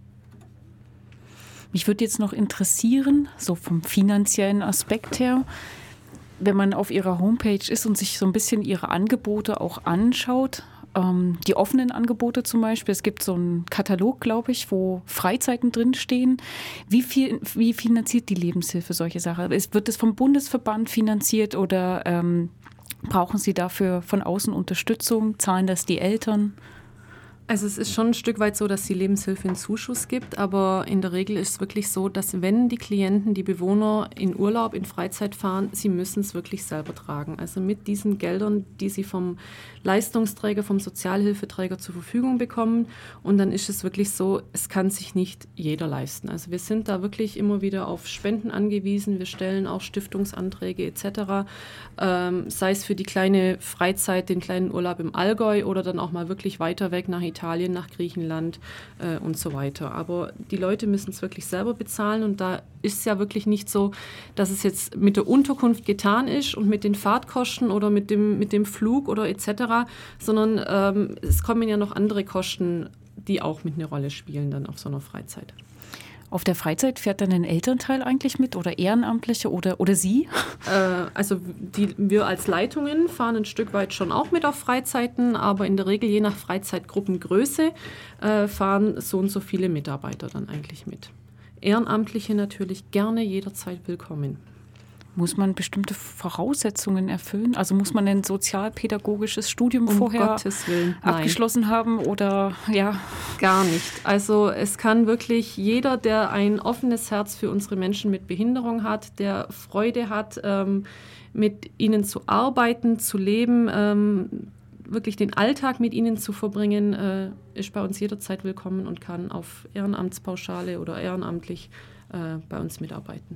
Mich würde jetzt noch interessieren, so vom finanziellen Aspekt her, wenn man auf Ihrer Homepage ist und sich so ein bisschen Ihre Angebote auch anschaut, ähm, die offenen Angebote zum Beispiel, es gibt so einen Katalog, glaube ich, wo Freizeiten drinstehen. Wie viel, wie finanziert die Lebenshilfe solche Sachen? Wird es vom Bundesverband finanziert oder ähm, brauchen Sie dafür von außen Unterstützung? Zahlen das die Eltern? Also es ist schon ein Stück weit so, dass die Lebenshilfe einen Zuschuss gibt, aber in der Regel ist es wirklich so, dass wenn die Klienten, die Bewohner in Urlaub, in Freizeit fahren, sie müssen es wirklich selber tragen. Also mit diesen Geldern, die sie vom Leistungsträger, vom Sozialhilfeträger zur Verfügung bekommen. Und dann ist es wirklich so, es kann sich nicht jeder leisten. Also wir sind da wirklich immer wieder auf Spenden angewiesen. Wir stellen auch Stiftungsanträge et cetera. Ähm, sei es für die kleine Freizeit, den kleinen Urlaub im Allgäu oder dann auch mal wirklich weiter weg nach Italien, nach Griechenland äh, und so weiter. Aber die Leute müssen es wirklich selber bezahlen und da ist es ja wirklich nicht so, dass es jetzt mit der Unterkunft getan ist und mit den Fahrtkosten oder mit dem, mit dem Flug oder et cetera, sondern ähm, es kommen ja noch andere Kosten, die auch mit eine Rolle spielen dann auf so einer Freizeit. Auf der Freizeit fährt dann ein Elternteil eigentlich mit oder Ehrenamtliche oder, oder Sie? Äh, also die, wir als Leitungen fahren ein Stück weit schon auch mit auf Freizeiten, aber in der Regel je nach Freizeitgruppengröße äh, fahren so und so viele Mitarbeiter dann eigentlich mit. Ehrenamtliche natürlich gerne jederzeit willkommen. Muss man bestimmte Voraussetzungen erfüllen? Also muss man ein sozialpädagogisches Studium um vorher Gottes Willen, abgeschlossen haben oder ja? Gar nicht. Also es kann wirklich jeder, der ein offenes Herz für unsere Menschen mit Behinderung hat, der Freude hat, ähm, mit ihnen zu arbeiten, zu leben, ähm, wirklich den Alltag mit ihnen zu verbringen, äh, ist bei uns jederzeit willkommen und kann auf Ehrenamtspauschale oder ehrenamtlich äh, bei uns mitarbeiten.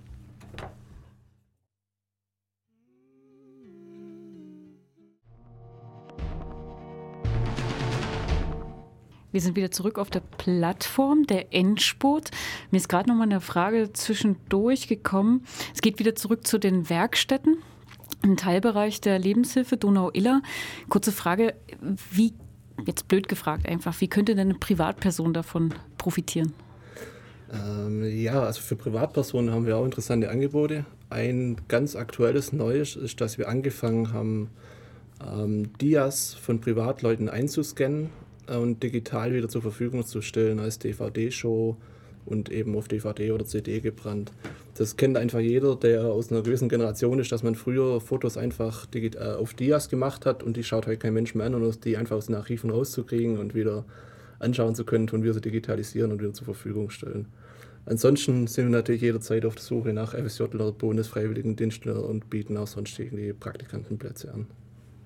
Wir sind wieder zurück auf der Plattform, der Endspurt. Mir ist gerade noch mal eine Frage zwischendurch gekommen. Es geht wieder zurück zu den Werkstätten, ein Teilbereich der Lebenshilfe Donau-Iller. Kurze Frage, wie, jetzt blöd gefragt einfach, wie könnte denn eine Privatperson davon profitieren? Ähm, ja, also für Privatpersonen haben wir auch interessante Angebote. Ein ganz aktuelles Neues ist, dass wir angefangen haben, ähm, Dias von Privatleuten einzuscannen und digital wieder zur Verfügung zu stellen als D V D-Show und eben auf D V D oder C D gebrannt. Das kennt einfach jeder, der aus einer gewissen Generation ist, dass man früher Fotos einfach digit- äh, auf Dias gemacht hat und die schaut heute kein Mensch mehr an und die einfach aus den Archiven rauszukriegen und wieder anschauen zu können, tun wir sie digitalisieren und wieder zur Verfügung stellen. Ansonsten sind wir natürlich jederzeit auf der Suche nach F S J oder Bundesfreiwilligendienstler und bieten auch sonstige Praktikantenplätze an.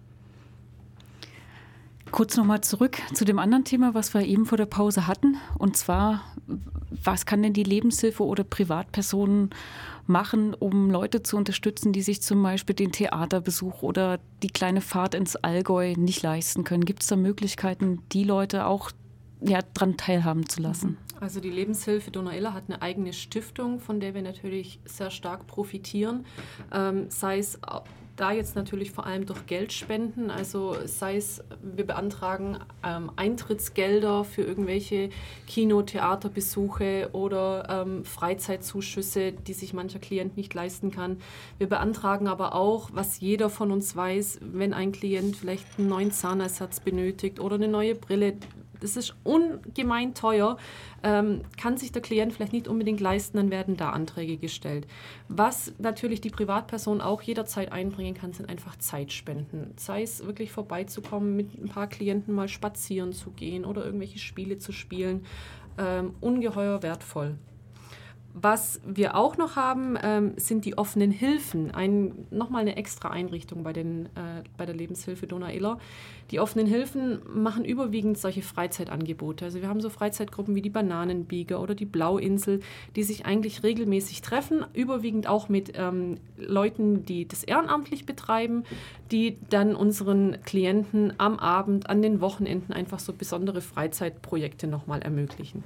Kurz nochmal zurück zu dem anderen Thema, was wir eben vor der Pause hatten. Und zwar, was kann denn die Lebenshilfe oder Privatpersonen machen, um Leute zu unterstützen, die sich zum Beispiel den Theaterbesuch oder die kleine Fahrt ins Allgäu nicht leisten können? Gibt es da Möglichkeiten, die Leute auch ja, daran teilhaben zu lassen? Also die Lebenshilfe Donau-Iller hat eine eigene Stiftung, von der wir natürlich sehr stark profitieren. Ähm, sei es da jetzt natürlich vor allem durch Geldspenden, also sei es, wir beantragen ähm, Eintrittsgelder für irgendwelche Kino-, Theaterbesuche oder ähm, Freizeitzuschüsse, die sich mancher Klient nicht leisten kann. Wir beantragen aber auch, was jeder von uns weiß, wenn ein Klient vielleicht einen neuen Zahnersatz benötigt oder eine neue Brille. Das ist ungemein teuer, ähm, kann sich der Klient vielleicht nicht unbedingt leisten, dann werden da Anträge gestellt. Was natürlich die Privatperson auch jederzeit einbringen kann, sind einfach Zeitspenden. Sei es wirklich vorbeizukommen, mit ein paar Klienten mal spazieren zu gehen oder irgendwelche Spiele zu spielen. Ähm, ungeheuer wertvoll. Was wir auch noch haben, ähm, sind die offenen Hilfen. Ein, nochmal eine extra Einrichtung bei, den, äh, bei der Lebenshilfe Donau-Iller. Die offenen Hilfen machen überwiegend solche Freizeitangebote. Also wir haben so Freizeitgruppen wie die Bananenbieger oder die Blauinsel, die sich eigentlich regelmäßig treffen, überwiegend auch mit ähm, Leuten, die das ehrenamtlich betreiben, die dann unseren Klienten am Abend, an den Wochenenden einfach so besondere Freizeitprojekte nochmal ermöglichen.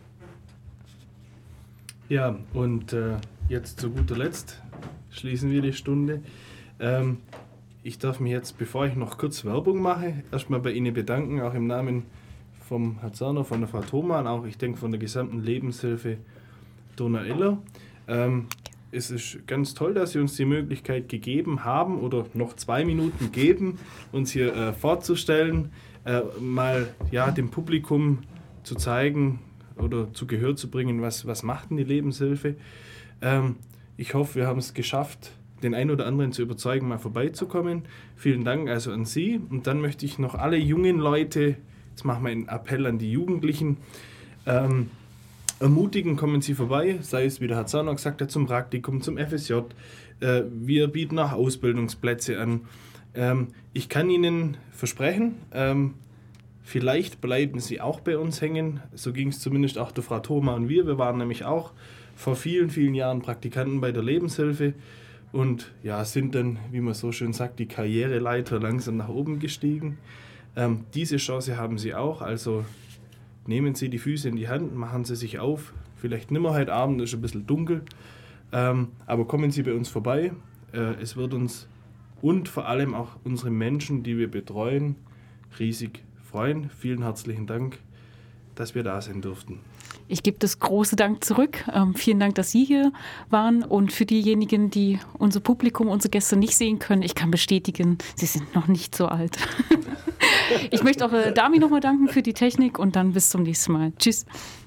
Ja, und äh, jetzt zu guter Letzt schließen wir die Stunde. Ähm, ich darf mich jetzt, bevor ich noch kurz Werbung mache, erstmal bei Ihnen bedanken, auch im Namen vom Herrn Zerner, von der Frau Thoman, auch ich denke von der gesamten Lebenshilfe Donau-Iller. Ähm, es ist ganz toll, dass Sie uns die Möglichkeit gegeben haben oder noch zwei Minuten geben, uns hier äh, vorzustellen, äh, mal ja, dem Publikum zu zeigen, oder zu Gehör zu bringen, was, was macht denn die Lebenshilfe. Ähm, ich hoffe, wir haben es geschafft, den einen oder anderen zu überzeugen, mal vorbeizukommen. Vielen Dank also an Sie. Und dann möchte ich noch alle jungen Leute, jetzt machen wir einen Appell an die Jugendlichen, ähm, ermutigen, kommen Sie vorbei, sei es, wie der Herr Zahner gesagt hat, zum Praktikum, zum F S J. Äh, wir bieten auch Ausbildungsplätze an. Ähm, ich kann Ihnen versprechen, ähm, vielleicht bleiben Sie auch bei uns hängen. So ging es zumindest auch der Frau Thoma und wir. Wir waren nämlich auch vor vielen, vielen Jahren Praktikanten bei der Lebenshilfe und ja, sind dann, wie man so schön sagt, die Karriereleiter langsam nach oben gestiegen. Ähm, diese Chance haben Sie auch. Also nehmen Sie die Füße in die Hand, machen Sie sich auf. Vielleicht nimmer heute Abend, ist ein bisschen dunkel. Ähm, aber kommen Sie bei uns vorbei. Äh, es wird uns und vor allem auch unsere Menschen, die wir betreuen, riesig freuen. Vielen herzlichen Dank, dass wir da sein durften. Ich gebe das große Dank zurück. Ähm, vielen Dank, dass Sie hier waren. Und für diejenigen, die unser Publikum, unsere Gäste nicht sehen können, ich kann bestätigen, Sie sind noch nicht so alt. Ich möchte auch äh, Dami nochmal danken für die Technik und dann bis zum nächsten Mal. Tschüss.